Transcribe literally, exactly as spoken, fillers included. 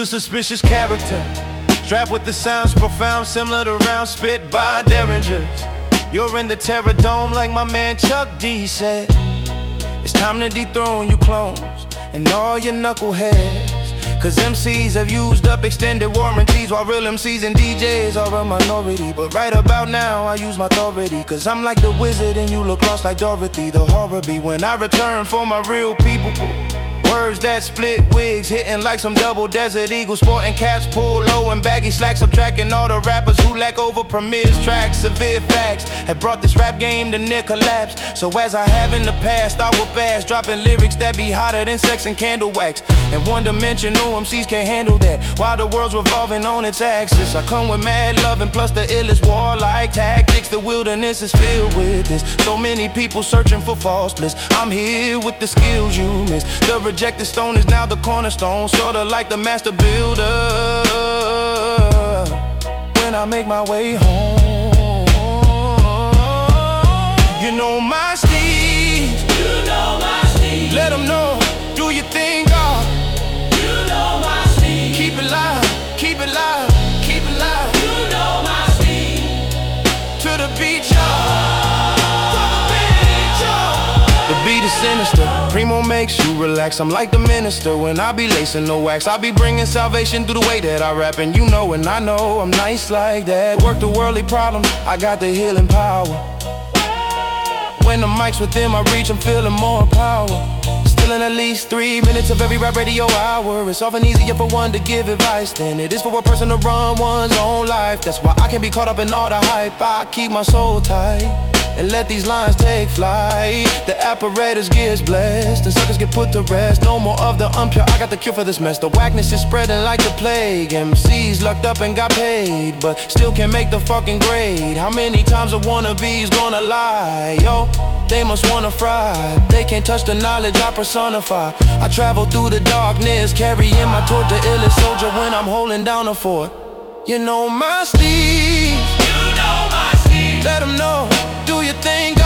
the suspicious character, strapped with the sounds profound, similar to rounds spit by derringers. You're in the terror dome like my man Chuck D said. It's time to dethrone you clones and all your knuckleheads, cause M Cs have used up extended warranties, while real M Cs and D Js are a minority. But right about now I use my authority, cause I'm like the wizard and you look lost like Dorothy. The horror be when I return for my real people. Words that split wigs, hitting like some double Desert Eagles, sporting caps pulled low and baggy slacks, subtracting all the rappers who lack over premieres tracks. Severe facts have brought this rap game to near collapse. So as I have in the past, I will fast, dropping lyrics that be hotter than sex and candle wax. And one dimensional M Cs can't handle that, while the world's revolving on its axis. I come with mad love and plus the illest warlike tactics. The wilderness is filled with this, so many people searching for false bliss. I'm here with the skills you miss. The rejected stone is now the cornerstone, sorta like the master builder. When I make my way home, you know my steez. You know my steez. Let them know, do your thing, God. You know my steez. Keep it live, keep it live, keep it live. You know my steez. To the beat, y'all. The beat is sinister, Primo makes you relax. I'm like the minister when I be lacing the wax. I be bringing salvation through the way that I rap, and you know and I know I'm nice like that. Work the worldly problems, I got the healing power. When the mic's within my reach, I'm feeling more power. Still in at least three minutes of every rap radio hour. It's often easier for one to give advice than it is for a person to run one's own life. That's why I can't be caught up in all the hype. I keep my soul tight and let these lines take flight. The apparatus gets blessed and suckers get put to rest. No more of the unpure, I got the cure for this mess. The whackness is spreading like the plague. M Cs lucked up and got paid, but still can't make the fucking grade. How many times a wannabe's gonna lie? Yo, they must wanna fry. They can't touch the knowledge I personify. I travel through the darkness, carrying my torch, the illest soldier when I'm holding down a fort. You know my steez. You know my steez. Let them know, do your thing.